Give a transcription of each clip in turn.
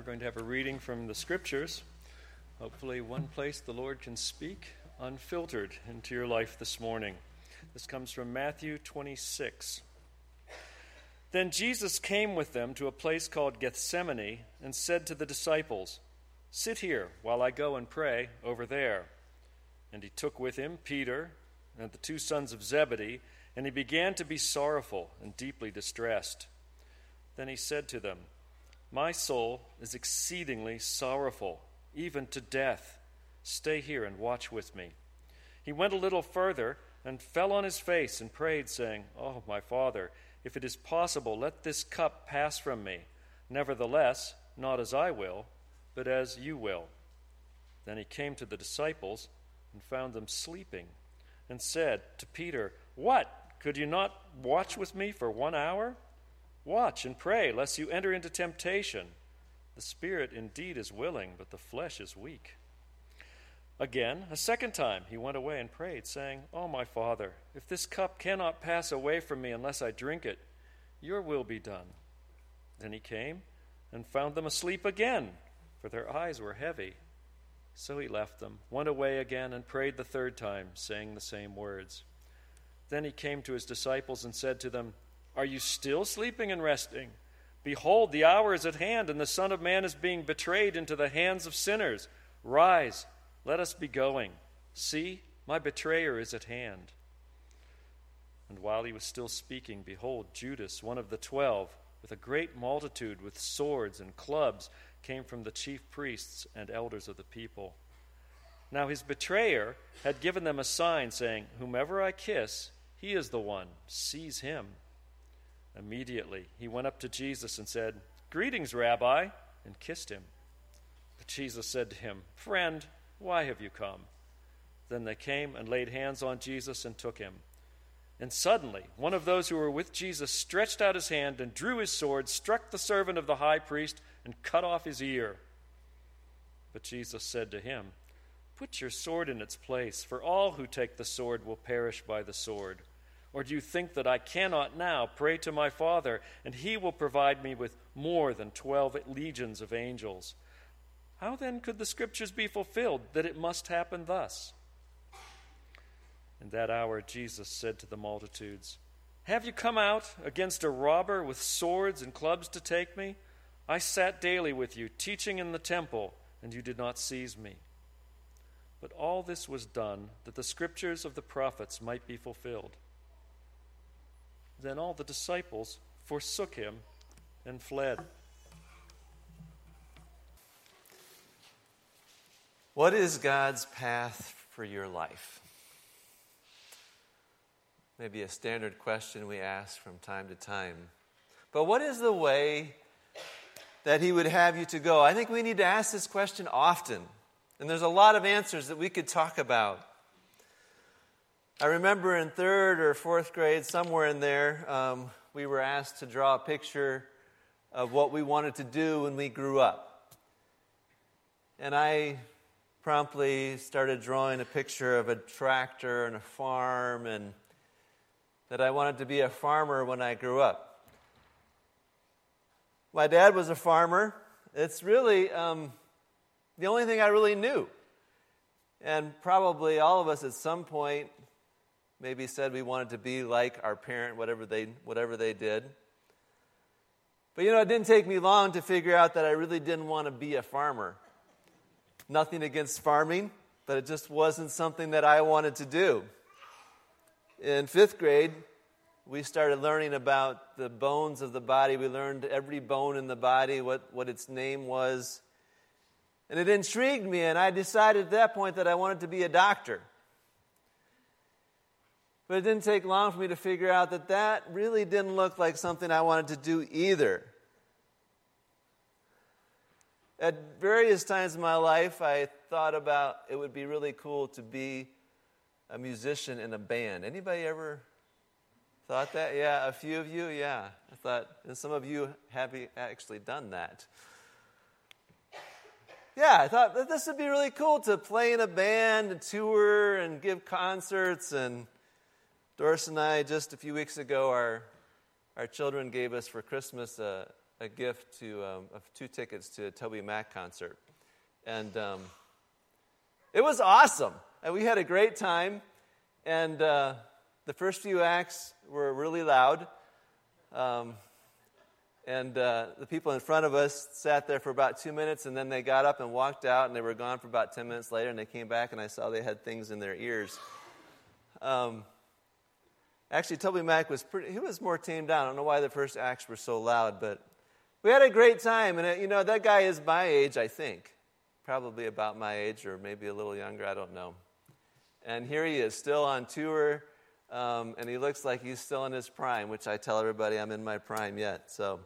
going to have a reading from the Scriptures. Hopefully one place the Lord can speak unfiltered into your life this morning. This comes from Matthew 26. Then Jesus came with them to a place called Gethsemane and said to the disciples, "Sit here while I go and pray over there." And he took with him Peter and the two sons of Zebedee, and he began to be sorrowful and deeply distressed. Then he said to them, "My soul is exceedingly sorrowful, even to death. Stay here and watch with me." He went a little further and fell on his face and prayed, saying, "Oh, my Father, if it is possible, let this cup pass from me. Nevertheless, not as I will, but as you will." Then he came to the disciples and found them sleeping, and said to Peter, "What? Could you not watch with me for 1 hour? Watch and pray, lest you enter into temptation. The spirit indeed is willing, but the flesh is weak." Again, a second time, he went away and prayed, saying, "Oh, my Father, if this cup cannot pass away from me unless I drink it, your will be done." Then he came and found them asleep again, for their eyes were heavy. So he left them, went away again, and prayed the third time, saying the same words. Then he came to his disciples and said to them, "Are you still sleeping and resting? Behold, the hour is at hand, and the Son of Man is being betrayed into the hands of sinners. Rise, let us be going. See, my betrayer is at hand." And while he was still speaking, behold, Judas, one of the 12, with a great multitude with swords and clubs, came from the chief priests and elders of the people. Now his betrayer had given them a sign, saying, "Whomever I kiss, he is the one. Seize him." Immediately he went up to Jesus and said, "Greetings, Rabbi," and kissed him. But Jesus said to him, "Friend, why have you come?" Then they came and laid hands on Jesus and took him. And suddenly one of those who were with Jesus stretched out his hand and drew his sword, struck the servant of the high priest, and cut off his ear. But Jesus said to him, "Put your sword in its place, for all who take the sword will perish by the sword. Or do you think that I cannot now pray to my Father, and he will provide me with more than 12 legions of angels? How then could the Scriptures be fulfilled that it must happen thus?" In that hour Jesus said to the multitudes, "Have you come out against a robber with swords and clubs to take me? I sat daily with you, teaching in the temple, and you did not seize me." But all this was done that the Scriptures of the prophets might be fulfilled. Then all the disciples forsook him and fled. What is God's path for your life? Maybe a standard question we ask from time to time. But what is the way that he would have you to go? I think we need to ask this question often. And there's a lot of answers that we could talk about. I remember in 3rd or 4th grade, somewhere in there, we were asked to draw a picture of what we wanted to do when we grew up. And I promptly started drawing a picture of a tractor and a farm, and that I wanted to be a farmer when I grew up. My dad was a farmer. It's really the only thing I really knew. And probably all of us at some point maybe said we wanted to be like our parent, whatever they did. But it didn't take me long to figure out that I really didn't want to be a farmer. Nothing against farming, but it just wasn't something that I wanted to do. In 5th grade, we started learning about the bones of the body. We learned every bone in the body, what its name was. And it intrigued me, and I decided at that point that I wanted to be a doctor. But it didn't take long for me to figure out that that really didn't look like something I wanted to do either. At various times in my life, I thought about it would be really cool to be a musician in a band. Anybody ever thought that? Yeah, a few of you, yeah. I thought, and some of you have actually done that. Yeah, I thought that this would be really cool to play in a band, and tour, and give concerts. And Doris and I, just a few weeks ago, our children gave us for Christmas a a gift of 2 tickets to a Toby Mac concert. And it was awesome. And we had a great time. And the first few acts were really loud. And the people in front of us sat there for about 2 minutes, and then they got up and walked out, and they were gone for about 10 minutes later, and they came back, and I saw they had things in their ears. Actually, Toby Mac he was more tamed down. I don't know why the first acts were so loud, but we had a great time. And, that guy is my age, I think. Probably about my age, or maybe a little younger, I don't know. And here he is, still on tour, and he looks like he's still in his prime, which I tell everybody I'm in my prime yet. So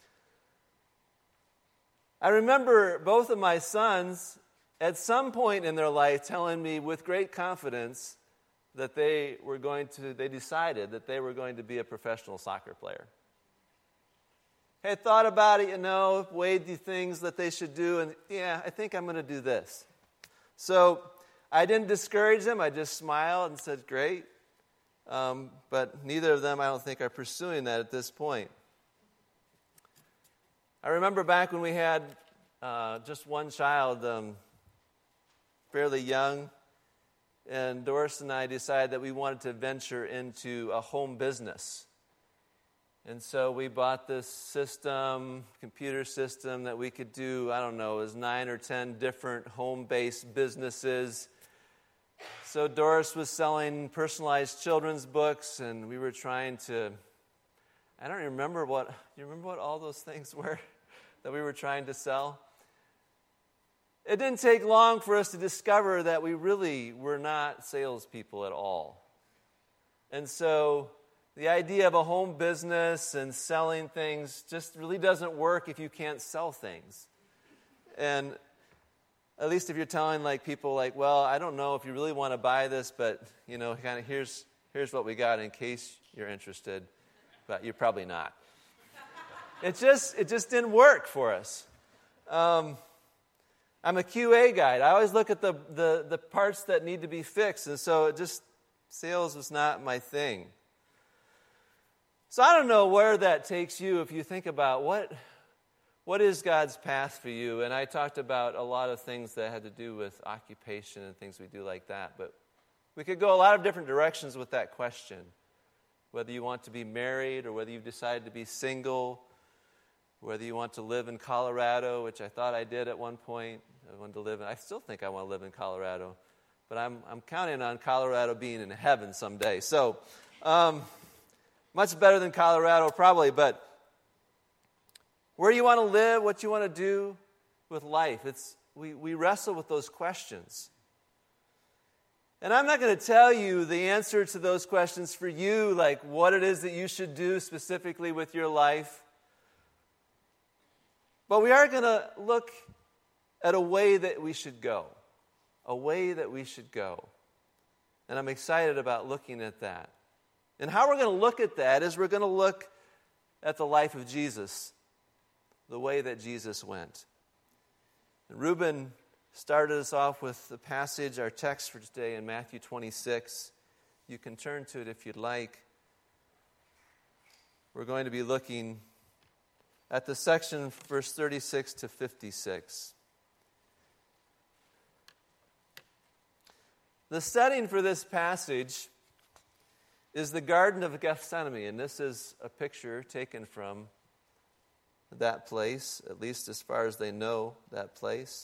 I remember both of my sons at some point in their life telling me with great confidence that they decided that they were going to be a professional soccer player. Hey, thought about it, weighed the things that they should do, and yeah, I think I'm going to do this. So I didn't discourage them. I just smiled and said, great. But neither of them, I don't think, are pursuing that at this point. I remember back when we had just one child, fairly young, and Doris and I decided that we wanted to venture into a home business. And so we bought this computer system that we could do, it was 9 or 10 different home-based businesses. So Doris was selling personalized children's books, and we were trying to, I don't remember you remember what all those things were that we were trying to sell? It didn't take long for us to discover that we really were not salespeople at all. And so the idea of a home business and selling things just really doesn't work if you can't sell things. And at least if you're telling people well, I don't know if you really want to buy this, but kind of here's what we got in case you're interested, but you're probably not. It just didn't work for us. I'm a QA guy. I always look at the parts that need to be fixed, and so sales was not my thing. So I don't know where that takes you if you think about what is God's path for you. And I talked about a lot of things that had to do with occupation and things we do like that. But we could go a lot of different directions with that question. Whether you want to be married or whether you've decided to be single, whether you want to live in Colorado, which I thought I did at one point. I still think I want to live in Colorado. But I'm counting on Colorado being in heaven someday. So much better than Colorado probably, but where you want to live, what you want to do with life, we wrestle with those questions. And I'm not going to tell you the answer to those questions for you, like what it is that you should do specifically with your life. But we are going to look at a way that we should go. A way that we should go. And I'm excited about looking at that. And how we're going to look at that is we're going to look at the life of Jesus, the way that Jesus went. And Reuben started us off with the passage, our text for today in Matthew 26. You can turn to it if you'd like. We're going to be looking at the section verse 36 to 56. The setting for this passage is the Garden of Gethsemane, and this is a picture taken from that place, at least as far as they know that place.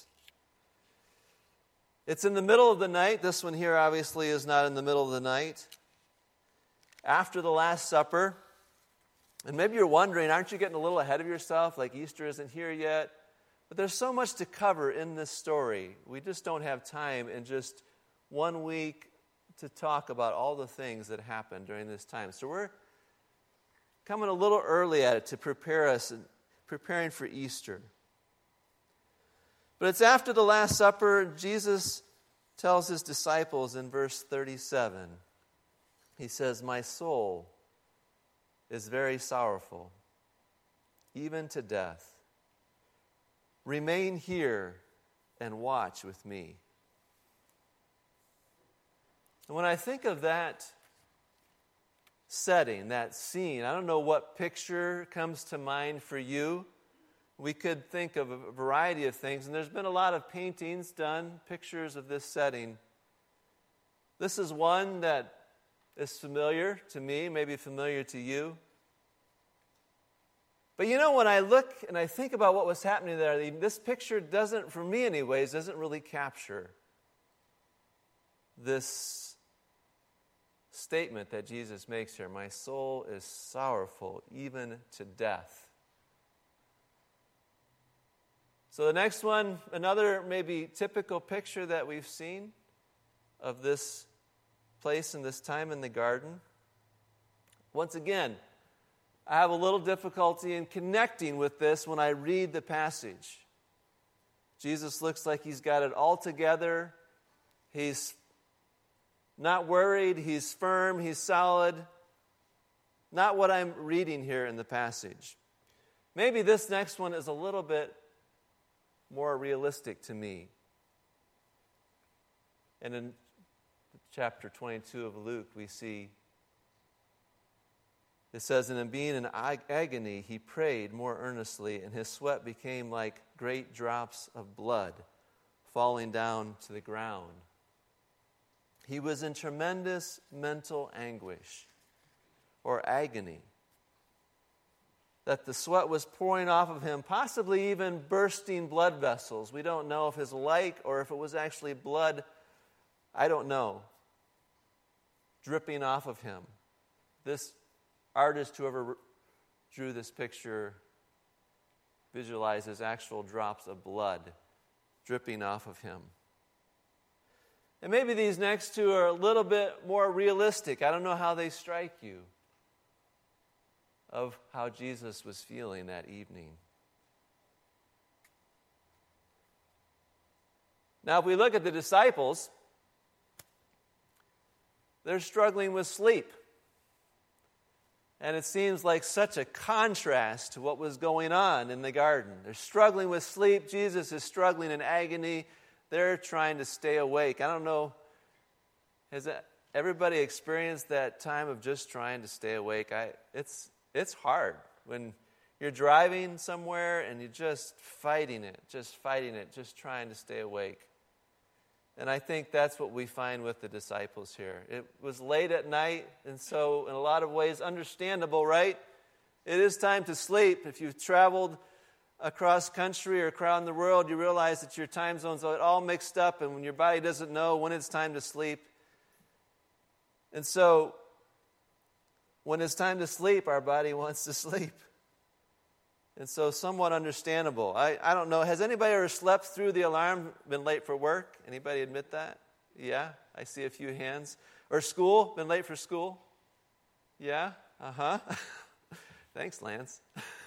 It's in the middle of the night. This one here obviously is not in the middle of the night. After the Last Supper. And maybe you're wondering, aren't you getting a little ahead of yourself? Like Easter isn't here yet. But there's so much to cover in this story. We just don't have time in just 1 week to talk about all the things that happened during this time. So we're coming a little early at it to prepare us and preparing for Easter. But it's after the Last Supper. Jesus tells his disciples in verse 37, he says, "My soul is very sorrowful, even to death. Remain here and watch with me." And when I think of that setting, that scene, I don't know what picture comes to mind for you. We could think of a variety of things, and there's been a lot of paintings done, pictures of this setting. This is one that is familiar to me, maybe familiar to you. But when I look and I think about what was happening there, this picture doesn't, for me anyways, doesn't really capture this statement that Jesus makes here. My soul is sorrowful, even to death. So the next one, another maybe typical picture that we've seen of this place and this time in the garden. Once again, I have a little difficulty in connecting with this when I read the passage. Jesus looks like he's got it all together. He's not worried, he's firm, he's solid. Not what I'm reading here in the passage. Maybe this next one is a little bit more realistic to me. And in chapter 22 of Luke, we see, it says, and in being in agony, he prayed more earnestly, and his sweat became like great drops of blood falling down to the ground. He was in tremendous mental anguish or agony, that the sweat was pouring off of him, possibly even bursting blood vessels. We don't know if it's like or if it was actually blood. I don't know. Dripping off of him. This artist, whoever drew this picture, visualizes actual drops of blood dripping off of him. And maybe these next two are a little bit more realistic. I don't know how they strike you, of how Jesus was feeling that evening. Now, if we look at the disciples, they're struggling with sleep. And it seems like such a contrast to what was going on in the garden. They're struggling with sleep. Jesus is struggling in agony. They're trying to stay awake. I don't know, has everybody experienced that time of just trying to stay awake? It's hard when you're driving somewhere and you're just fighting it, just trying to stay awake. And I think that's what we find with the disciples here. It was late at night, and so in a lot of ways understandable, right? It is time to sleep. If you've traveled across country or around the world, you realize that your time zones are all mixed up, and when your body doesn't know when it's time to sleep. And so when it's time to sleep, our body wants to sleep. And so somewhat understandable. I don't know, has anybody ever slept through the alarm, been late for work? Anybody admit that? Yeah, I see a few hands. Or school, been late for school? Yeah, Thanks, Lance.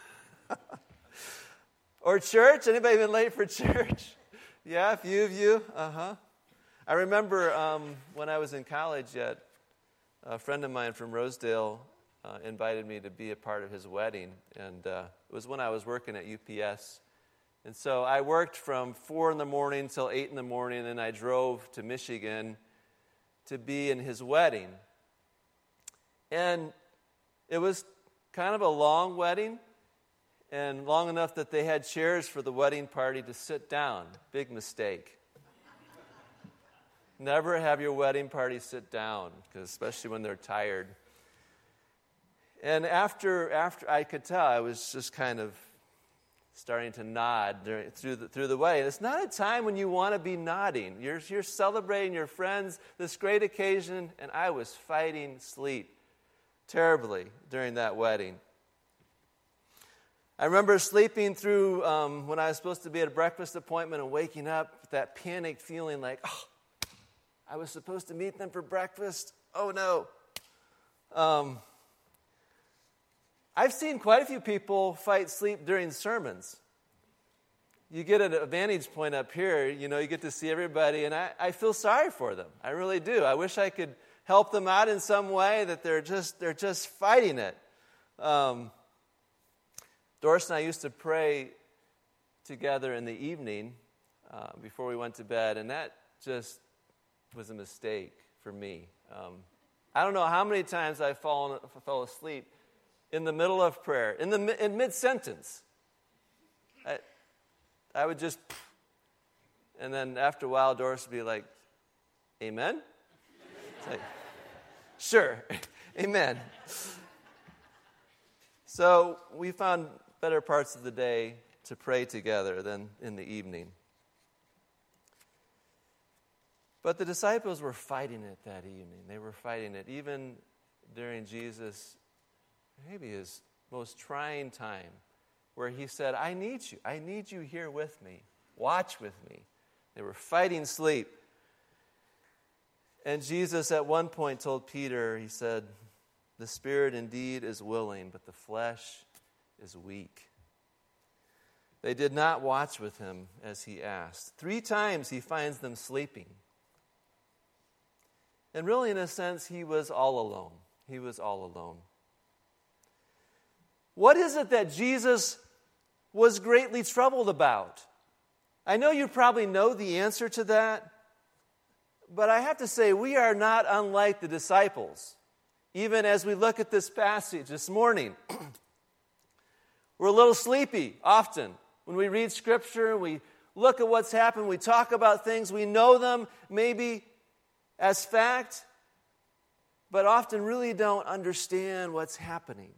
Or church, anybody been late for church? Yeah, a few of you, I remember when I was in college yet, a friend of mine from Rosedale invited me to be a part of his wedding, and it was when I was working at UPS. And so I worked from 4 in the morning till 8 in the morning, and I drove to Michigan to be in his wedding. And it was kind of a long wedding, and long enough that they had chairs for the wedding party to sit down. Big mistake. Never have your wedding party sit down, because especially when they're tired. And after I could tell, I was just kind of starting to nod through the wedding. It's not a time when you want to be nodding. You're celebrating your friends, this great occasion, and I was fighting sleep terribly during that wedding. I remember sleeping through when I was supposed to be at a breakfast appointment and waking up with that panic feeling like, I was supposed to meet them for breakfast. Oh, no. I've seen quite a few people fight sleep during sermons. You get a vantage point up here, you get to see everybody, and I feel sorry for them. I really do. I wish I could help them out in some way, that they're just fighting it. Doris and I used to pray together in the evening before we went to bed, and that just was a mistake for me. I don't know how many times I fell asleep in the middle of prayer, in mid-sentence. I would just, and then after a while, Doris would be like, amen? It's like, sure, amen. So we found better parts of the day to pray together than in the evening. But the disciples were fighting it that evening. They were fighting it even during Jesus, maybe his most trying time, where he said, I need you. I need you here with me. Watch with me. They were fighting sleep. And Jesus at one point told Peter, he said, the spirit indeed is willing, but the flesh is weak. They did not watch with him as he asked. 3 times he finds them sleeping. And really, in a sense, he was all alone. He was all alone. What is it that Jesus was greatly troubled about? I know you probably know the answer to that, but I have to say we are not unlike the disciples. Even as we look at this passage this morning, we're a little sleepy often. When we read Scripture, we look at what's happened, we talk about things, we know them maybe as fact, but often really don't understand what's happening.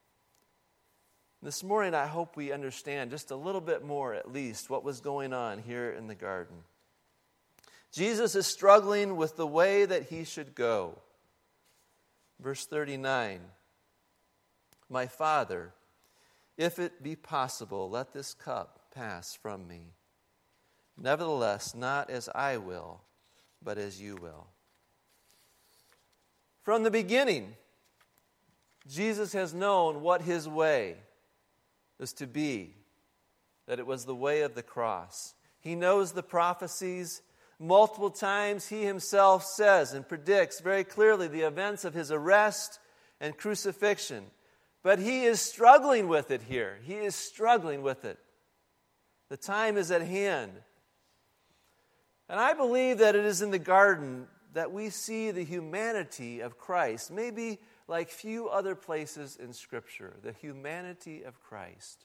This morning, I hope we understand just a little bit more, at least, what was going on here in the garden. Jesus is struggling with the way that he should go. Verse 39, my Father, if it be possible, let this cup pass from me. Nevertheless, not as I will, but as you will. From the beginning, Jesus has known what his way is to be, that it was the way of the cross. He knows the prophecies. Multiple times he himself says and predicts very clearly the events of his arrest and crucifixion. But he is struggling with it here. He is struggling with it. The time is at hand. And I believe that it is in the garden that we see the humanity of Christ, maybe like few other places in Scripture, the humanity of Christ.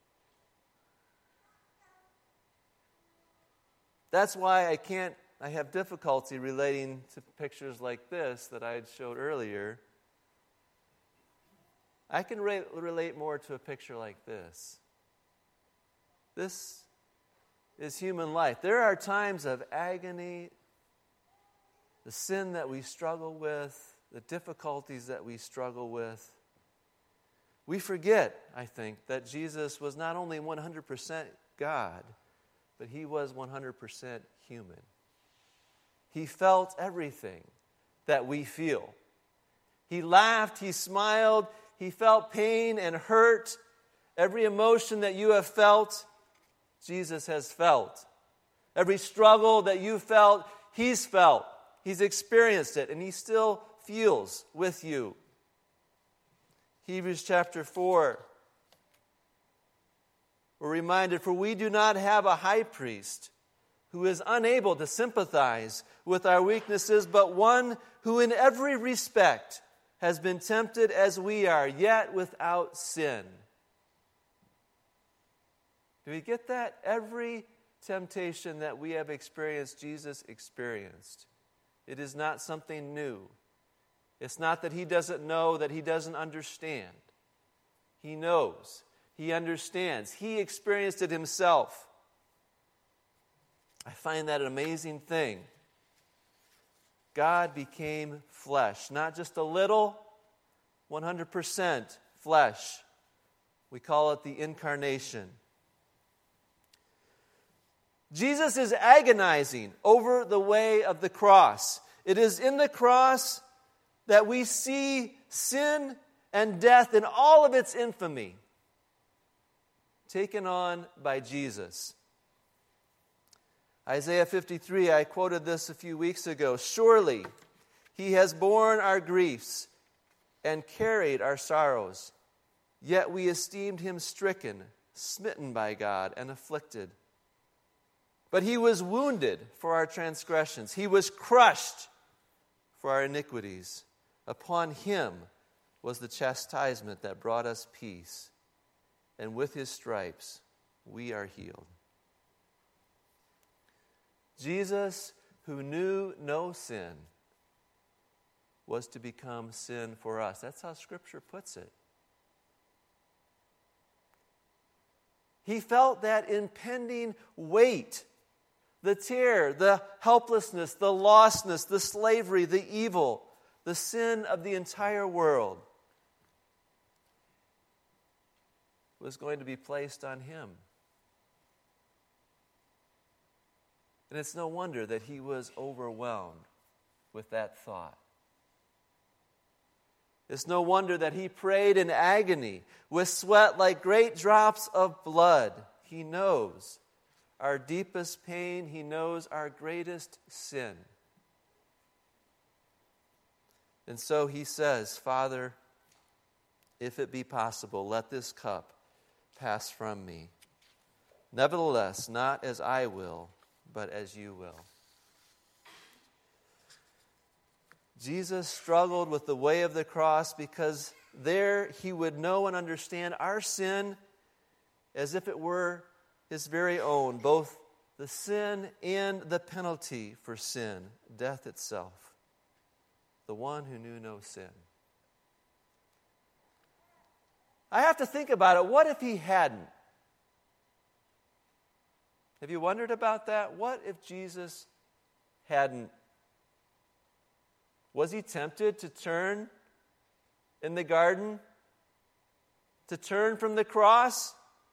That's why I have difficulty relating to pictures like this that I had showed earlier. I can relate more to a picture like this. This is human life. There are times of agony, the sin that we struggle with, the difficulties that we struggle with. We forget, I think, that Jesus was not only 100% God, but he was 100% human. He felt everything that we feel. He laughed, he smiled, he felt pain and hurt. Every emotion that you have felt, Jesus has felt. Every struggle that you felt, he's felt. He's experienced it, and he still feels with you. Hebrews chapter 4. We're reminded, for we do not have a high priest who is unable to sympathize with our weaknesses, but one who in every respect has been tempted as we are, yet without sin. Do we get that? Every temptation that we have experienced, Jesus experienced. It is not something new. It's not that he doesn't know, that he doesn't understand. He knows. He understands. He experienced it himself. I find that an amazing thing. God became flesh, not just a little, 100% flesh. We call it the incarnation. Jesus is agonizing over the way of the cross. It is in the cross that we see sin and death in all of its infamy taken on by Jesus. Isaiah 53, I quoted this a few weeks ago. Surely he has borne our griefs and carried our sorrows, yet we esteemed him stricken, smitten by God, and afflicted. But he was wounded for our transgressions. He was crushed for our iniquities. Upon him was the chastisement that brought us peace, and with his stripes we are healed. Jesus, who knew no sin, was to become sin for us. That's how Scripture puts it. He felt that impending weight, the tear, the helplessness, the lostness, the slavery, the evil, the sin of the entire world was going to be placed on him. And it's no wonder that he was overwhelmed with that thought. It's no wonder that he prayed in agony, with sweat like great drops of blood. He knows our deepest pain. He knows our greatest sin. And so he says, Father, if it be possible, let this cup pass from me. Nevertheless, not as I will, but as you will. Jesus struggled with the way of the cross because there he would know and understand our sin as if it were his very own, both the sin and the penalty for sin, death itself, the one who knew no sin. I have to think about it. What if he hadn't? Have you wondered about that? What if Jesus hadn't? Was he tempted to turn in the garden? To turn from the cross?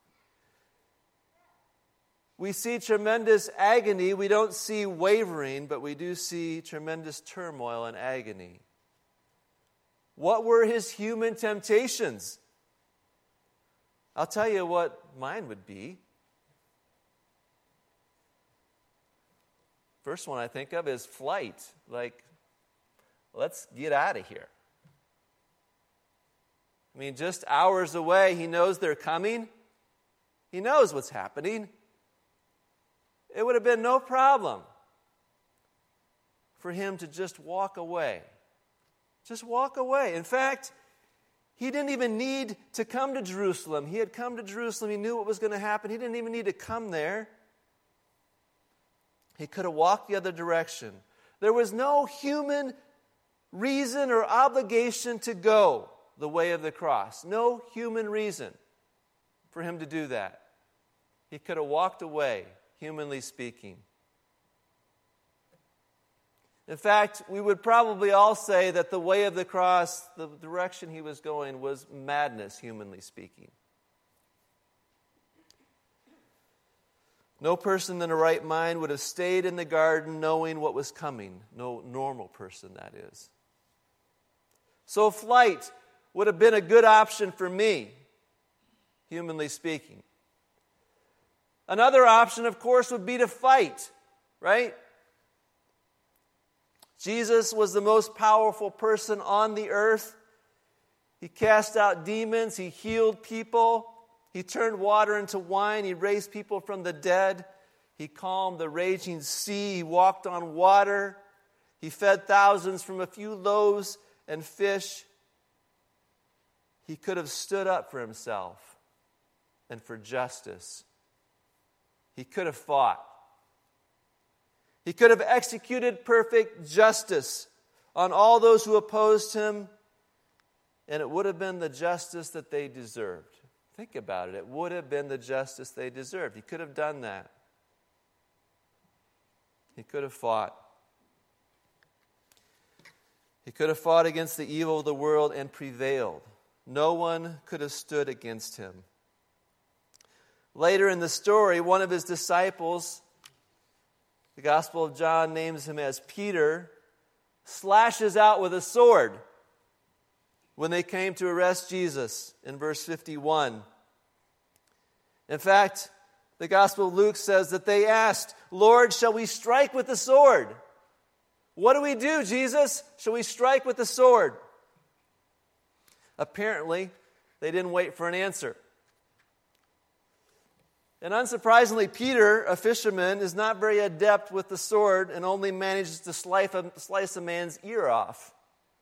We see tremendous agony. We don't see wavering, but we do see tremendous turmoil and agony. What were his human temptations? I'll tell you what mine would be. First one I think of is flight. Like, let's get out of here. I mean, just hours away, he knows they're coming. He knows what's happening. It would have been no problem for him to just walk away. Just walk away. In fact, he didn't even need to come to Jerusalem. He had come to Jerusalem. He knew what was going to happen. He didn't even need to come there. He could have walked the other direction. There was no human reason or obligation to go the way of the cross. No human reason for him to do that. He could have walked away, humanly speaking. In fact, we would probably all say that the way of the cross, the direction he was going, was madness, humanly speaking. No person in the right mind would have stayed in the garden knowing what was coming. No normal person, that is. So flight would have been a good option for me, humanly speaking. Another option, of course, would be to fight, right? Jesus was the most powerful person on the earth. He cast out demons. He healed people. He turned water into wine. He raised people from the dead. He calmed the raging sea. He walked on water. He fed thousands from a few loaves and fish. He could have stood up for himself and for justice. He could have fought. He could have executed perfect justice on all those who opposed him, and it would have been the justice that they deserved. Think about it. It would have been the justice they deserved. He could have done that. He could have fought. He could have fought against the evil of the world and prevailed. No one could have stood against him. Later in the story, one of his disciples, the Gospel of John names him as Peter, slashes out with a sword when they came to arrest Jesus in verse 51. In fact, the Gospel of Luke says that they asked, Lord, shall we strike with the sword? What do we do, Jesus? Shall we strike with the sword? Apparently, they didn't wait for an answer. And unsurprisingly, Peter, a fisherman, is not very adept with the sword and only manages to slice a man's ear off.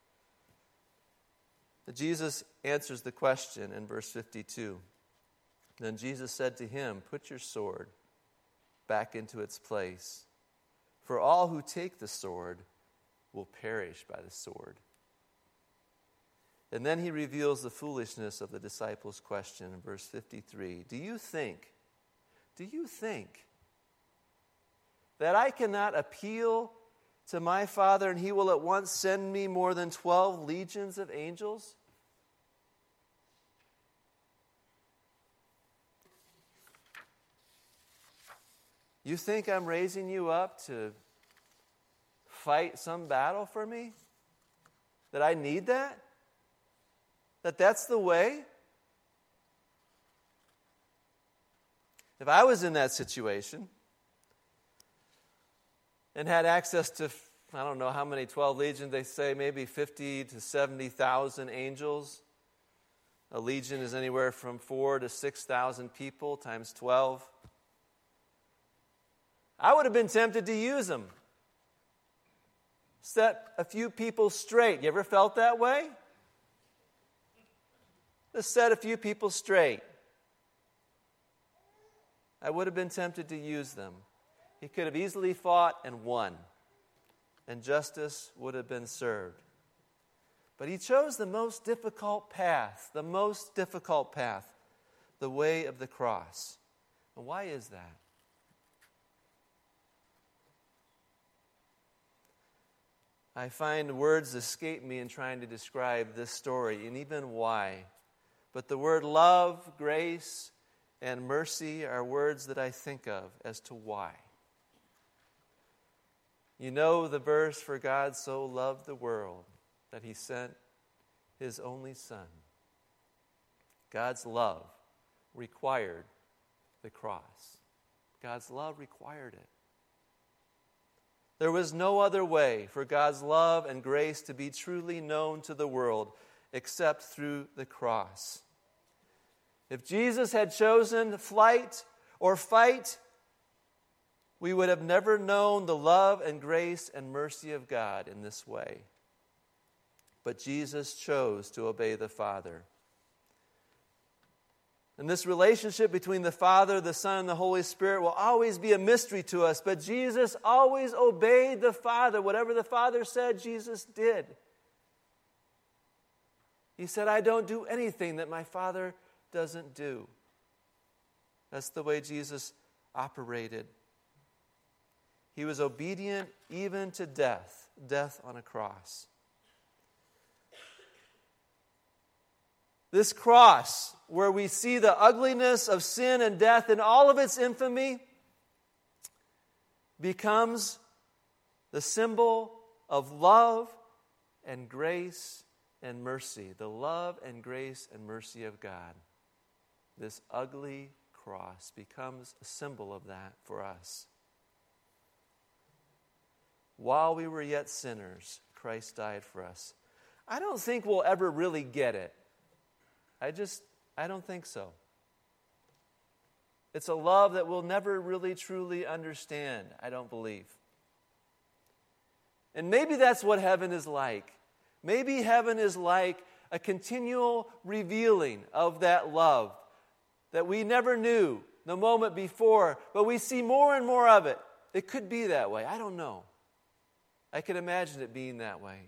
But Jesus answers the question in verse 52. Then Jesus said to him, "Put your sword back into its place, for all who take the sword will perish by the sword." And then he reveals the foolishness of the disciples' question in verse 53. Do you think that I cannot appeal to my Father and he will at once send me more than 12 legions of angels? You think I'm raising you up to fight some battle for me? That I need that? That's the way? If I was in that situation and had access to, I don't know how many 12 legions, they say maybe 50 to 70,000 angels. A legion is anywhere from 4,000 to 6,000 people times 12. I would have been tempted to use them. Set a few people straight. You ever felt that way? Just set a few people straight. I would have been tempted to use them. He could have easily fought and won, and justice would have been served. But he chose the most difficult path, the way of the cross. And why is that? I find words escape me in trying to describe this story, and even why. But the word love, grace, and mercy are words that I think of as to why. You know the verse, "For God so loved the world that he sent his only Son." God's love required the cross. God's love required it. There was no other way for God's love and grace to be truly known to the world except through the cross. If Jesus had chosen flight or fight, we would have never known the love and grace and mercy of God in this way. But Jesus chose to obey the Father. And this relationship between the Father, the Son, and the Holy Spirit will always be a mystery to us. But Jesus always obeyed the Father. Whatever the Father said, Jesus did. He said, "I don't do anything that my Father doesn't do." That's the way Jesus operated. He was obedient even to death on a cross. This cross, where we see the ugliness of sin and death in all of its infamy, becomes the symbol of love and grace and mercy. The love and grace and mercy of God. This ugly cross becomes a symbol of that for us. While we were yet sinners, Christ died for us. I don't think we'll ever really get it. I don't think so. It's a love that we'll never really truly understand, I don't believe. And maybe that's what heaven is like. Maybe heaven is like a continual revealing of that love that we never knew the moment before, but we see more and more of it. It could be that way. I don't know. I can imagine it being that way.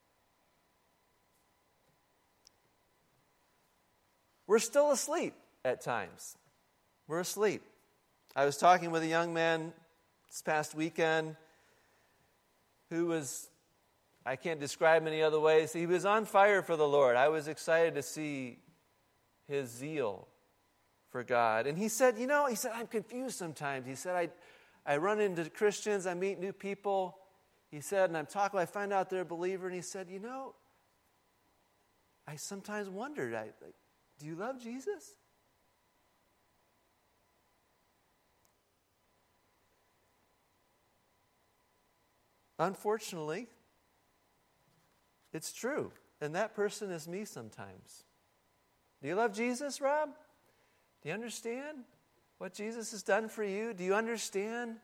We're still asleep at times. We're asleep. I was talking with a young man this past weekend who was, I can't describe him any other ways. He was on fire for the Lord. I was excited to see his zeal for God. And he said, I'm confused sometimes. He said, I run into Christians, I meet new people. He said, and I find out they're a believer. And he said, I sometimes wondered, do you love Jesus? Unfortunately, it's true. And that person is me sometimes. Do you love Jesus, Rob? Do you understand what Jesus has done for you? Do you understand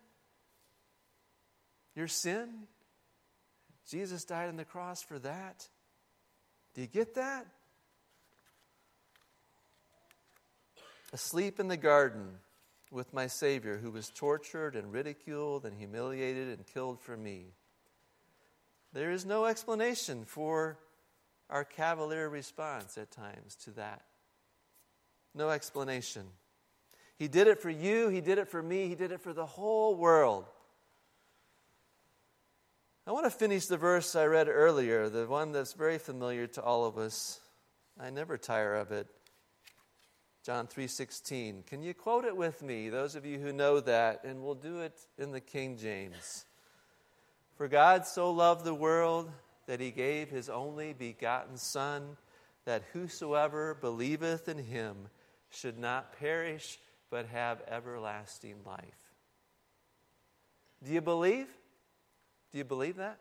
your sin? Jesus died on the cross for that. Do you get that? asleep in the garden with my Savior, who was tortured and ridiculed and humiliated and killed for me. There is no explanation for our cavalier response at times to that. No explanation. He did it for you, He did it for me, He did it for the whole world. I want to finish the verse I read earlier, the one that's very familiar to all of us. I never tire of it. John 3:16. Can you quote it with me, those of you who know that? And we'll do it in the King James. For God so loved the world that He gave His only begotten Son, that whosoever believeth in Him should not perish, but have everlasting life. Do you believe? Do you believe that?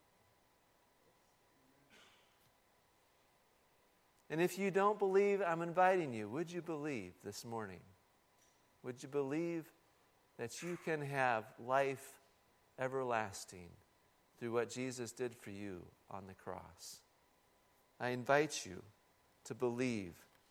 And if you don't believe, I'm inviting you. Would you believe this morning? Would you believe that you can have life everlasting through what Jesus did for you on the cross? I invite you to believe.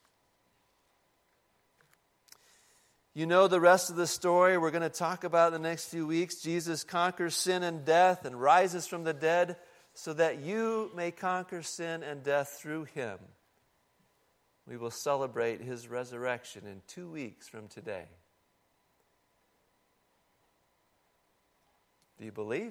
You know the rest of the story we're going to talk about in the next few weeks. Jesus conquers sin and death and rises from the dead so that you may conquer sin and death through Him. We will celebrate His resurrection in 2 weeks from today. Do you believe?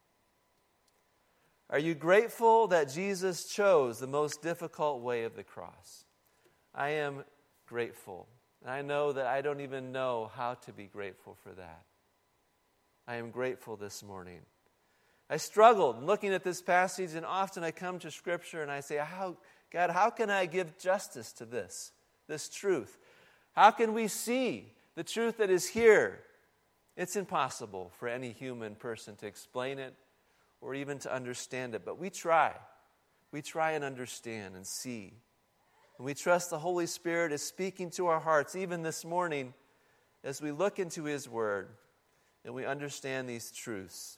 Are you grateful that Jesus chose the most difficult way of the cross? I am grateful. And I know that I don't even know how to be grateful for that. I am grateful this morning. I struggled looking at this passage, and often I come to Scripture and I say, God, how can I give justice to this truth? How can we see the truth that is here? It's impossible for any human person to explain it or even to understand it, but we try. We try and understand and see. And we trust the Holy Spirit is speaking to our hearts even this morning as we look into His Word and we understand these truths.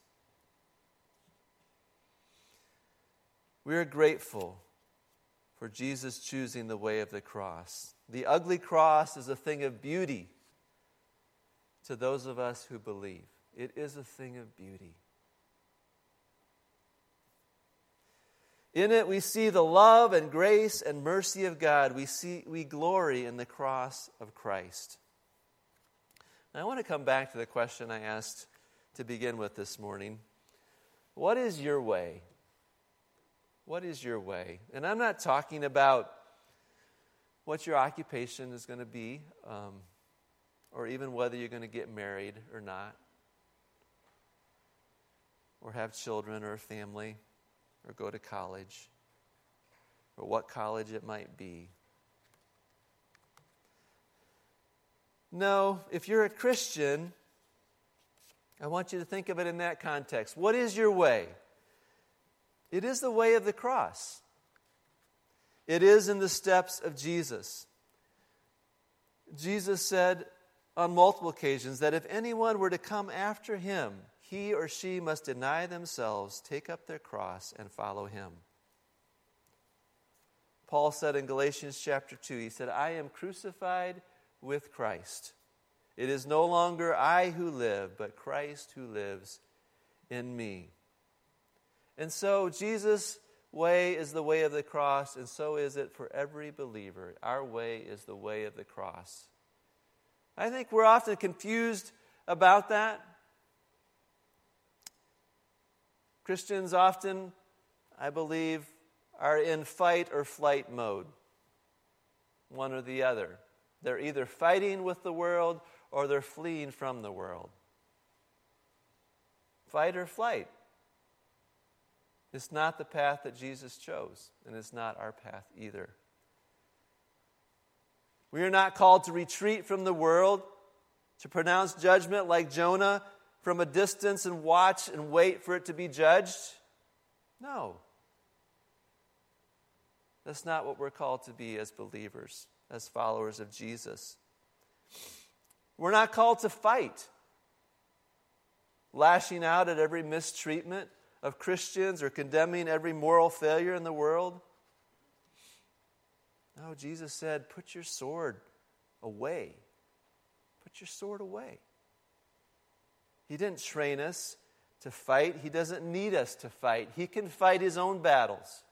We are grateful for Jesus choosing the way of the cross. The ugly cross is a thing of beauty to those of us who believe. It is a thing of beauty. In it we see the love and grace and mercy of God. We glory in the cross of Christ. Now I want to come back to the question I asked to begin with this morning. What is your way? What is your way? And I'm not talking about what your occupation is going to be, or even whether you're going to get married or not, or have children or a family, or go to college, or what college it might be. No, if you're a Christian, I want you to think of it in that context. What is your way? It is the way of the cross. It is in the steps of Jesus. Jesus said on multiple occasions that if anyone were to come after Him, he or she must deny themselves, take up their cross, and follow Him. Paul said in Galatians chapter 2, he said, I am crucified with Christ. It is no longer I who live, but Christ who lives in me. And so Jesus' way is the way of the cross, and so is it for every believer. Our way is the way of the cross. I think we're often confused about that. Christians often, I believe, are in fight or flight mode, one or the other. They're either fighting with the world or they're fleeing from the world. Fight or flight. It's not the path that Jesus chose, and it's not our path either. We are not called to retreat from the world, to pronounce judgment like Jonah from a distance and watch and wait for it to be judged. No. That's not what we're called to be as believers, as followers of Jesus. We're not called to fight, lashing out at every mistreatment of Christians or condemning every moral failure in the world. No, Jesus said, put your sword away. Put your sword away. He didn't train us to fight. He doesn't need us to fight. He can fight his own battles.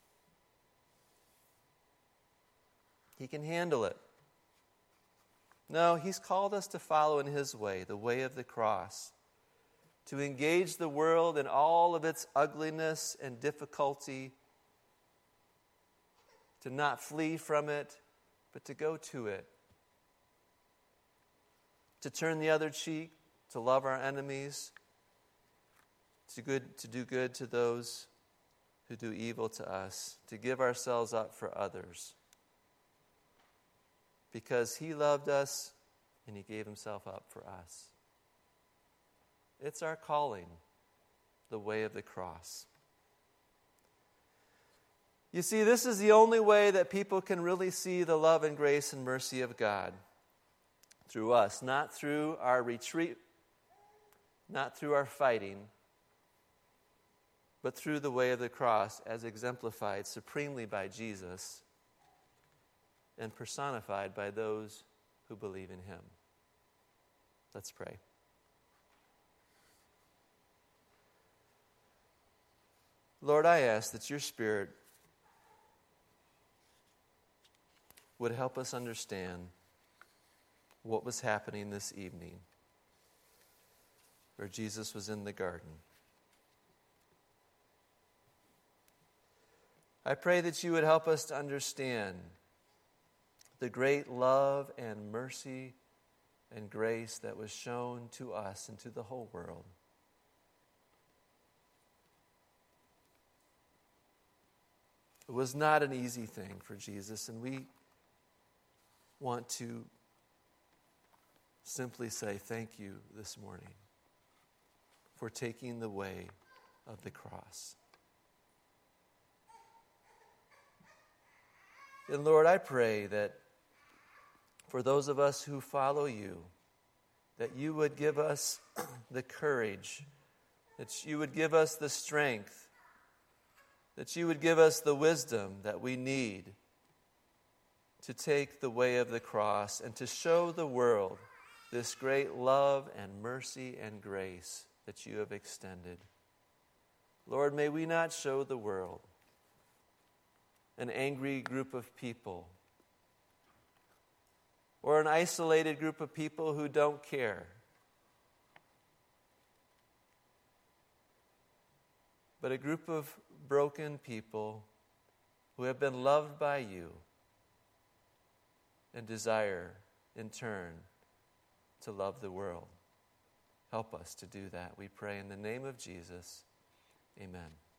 He can handle it. No, he's called us to follow in his way, the way of the cross, to engage the world in all of its ugliness and difficulty, to not flee from it, but to go to it, to turn the other cheek, to love our enemies, to do good to those who do evil to us, to give ourselves up for others. Because he loved us and he gave himself up for us. It's our calling, the way of the cross. You see, this is the only way that people can really see the love and grace and mercy of God. Through us, not through our retreat, not through our fighting, but through the way of the cross as exemplified supremely by Jesus and personified by those who believe in him. Let's pray. Lord, I ask that your Spirit would help us understand what was happening this evening where Jesus was in the garden. I pray that you would help us to understand the great love and mercy and grace that was shown to us and to the whole world. It was not an easy thing for Jesus, and we want to simply say thank you this morning for taking the way of the cross. And Lord, I pray that for those of us who follow you, that you would give us the courage, that you would give us the strength, that you would give us the wisdom that we need to take the way of the cross and to show the world this great love and mercy and grace that you have extended. Lord, may we not show the world an angry group of people or an isolated group of people who don't care, but a group of broken people who have been loved by you and desire, in turn, to love the world. Help us to do that, we pray in the name of Jesus. Amen.